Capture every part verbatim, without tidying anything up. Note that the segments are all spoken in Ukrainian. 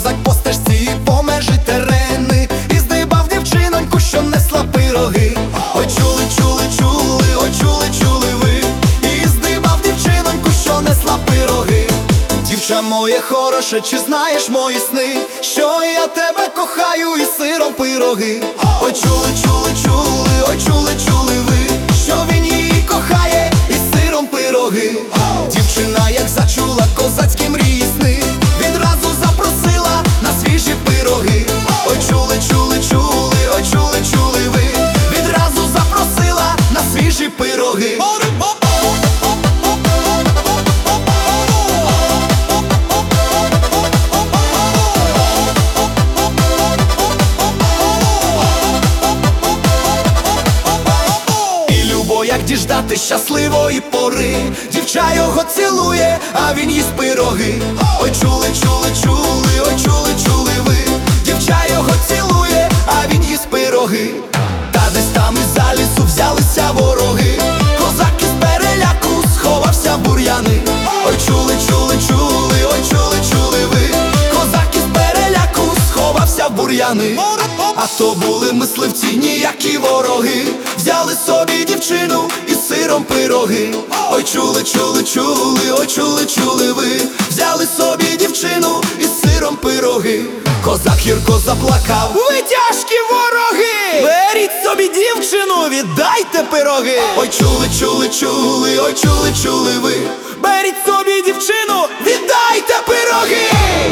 козак по стежці і по межі терени, і здибав дівчиноньку, що несла пироги. Ой, чули, чули, чули, ой, чули, чули ви, і здибав дівчиноньку, що несла пироги. Дівча моє хороше, чи знаєш мої сни, що я тебе кохаю і сиром пироги. Ой, чули, чули, чули, ой, чули, чули ви, що він її кохає і сиром пироги. Дівчина, як зачула козацькі мрії сни, відразу запросила на свіжі пироги. Ой, чули, чули, чули, ой, чули, чули ви, відразу запросила на свіжі пироги. Як діждати щасливої пори, дівча його цілує, а він їсть пироги. Ой, чули, чули, чули, ой, чули, чули ви, дівча його цілує, а він їсть пироги. Та десь там із-за лісу взялися вороги, козак із переляку сховався в бур'яни. Ой, чули, чули, чули, ой, чули, чули ви, козак із переляку сховався в бур'яни. А то були мисливці, ніякі вороги, взяли собі дівчину і сиром пироги. Ой, чули, чули, чули, ой, чули, чули ви, взяли собі дівчину і сиром пироги. Козак гірко заплакав: ви тяжкі вороги, беріть собі дівчину, віддайте пироги. Ой, чули, чули, чули, ой, чули, чули ви, беріть собі дівчину, віддайте пироги.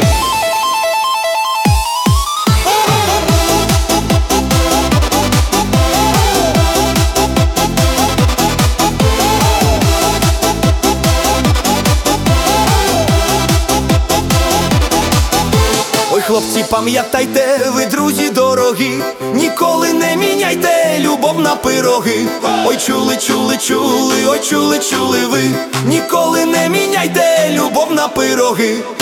Хлопці, пам'ятайте, ви, друзі дорогі, ніколи не міняйте любов на пироги. Ой, чули, чули, чули, ой, чули, чули ви, ніколи не міняйте любов на пироги.